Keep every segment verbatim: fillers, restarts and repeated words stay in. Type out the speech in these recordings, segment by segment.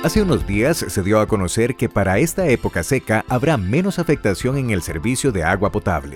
Hace unos días se dio a conocer que para esta época seca habrá menos afectación en el servicio de agua potable.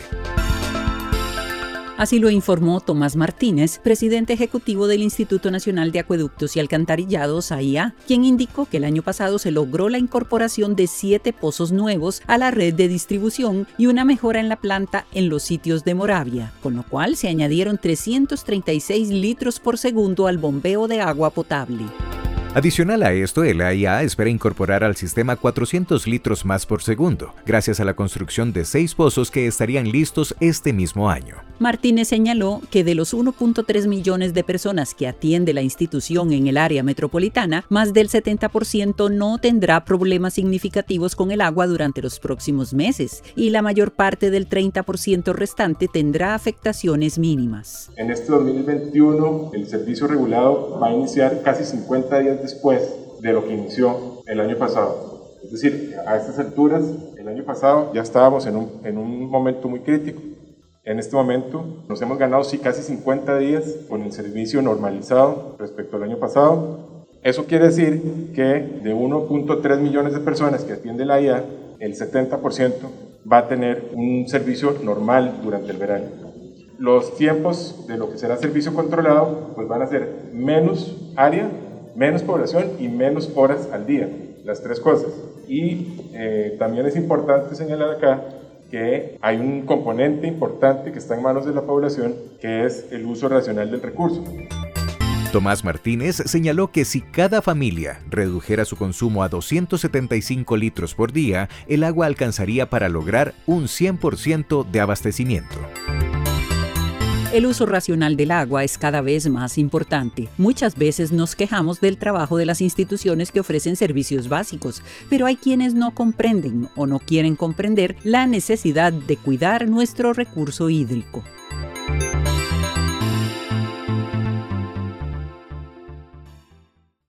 Así lo informó Tomás Martínez, presidente ejecutivo del Instituto Nacional de Acueductos y Alcantarillados, A I A, quien indicó que el año pasado se logró la incorporación de siete pozos nuevos a la red de distribución y una mejora en la planta en los sitios de Moravia, con lo cual se añadieron trescientos treinta y seis litros por segundo al bombeo de agua potable. Adicional a esto, el A I A espera incorporar al sistema cuatrocientos litros más por segundo, gracias a la construcción de seis pozos que estarían listos este mismo año. Martínez señaló que de los uno punto tres millones de personas que atiende la institución en el área metropolitana, más del setenta por ciento no tendrá problemas significativos con el agua durante los próximos meses y la mayor parte del treinta por ciento restante tendrá afectaciones mínimas. En este dos mil veintiuno, el servicio regulado va a iniciar casi cincuenta días después de lo que inició el año pasado. Es decir, a estas alturas, el año pasado ya estábamos en un, en un momento muy crítico. En este momento nos hemos ganado sí, casi cincuenta días con el servicio normalizado respecto al año pasado. Eso quiere decir que de uno punto tres millones de personas que atiende la A I A, el setenta por ciento va a tener un servicio normal durante el verano. Los tiempos de lo que será servicio controlado pues van a ser menos área, menos población y menos horas al día, las tres cosas. Y eh, también es importante señalar acá que hay un componente importante que está en manos de la población, que es el uso racional del recurso. Tomás Martínez señaló que si cada familia redujera su consumo a doscientos setenta y cinco litros por día, el agua alcanzaría para lograr un cien por ciento de abastecimiento. El uso racional del agua es cada vez más importante. Muchas veces nos quejamos del trabajo de las instituciones que ofrecen servicios básicos, pero hay quienes no comprenden o no quieren comprender la necesidad de cuidar nuestro recurso hídrico.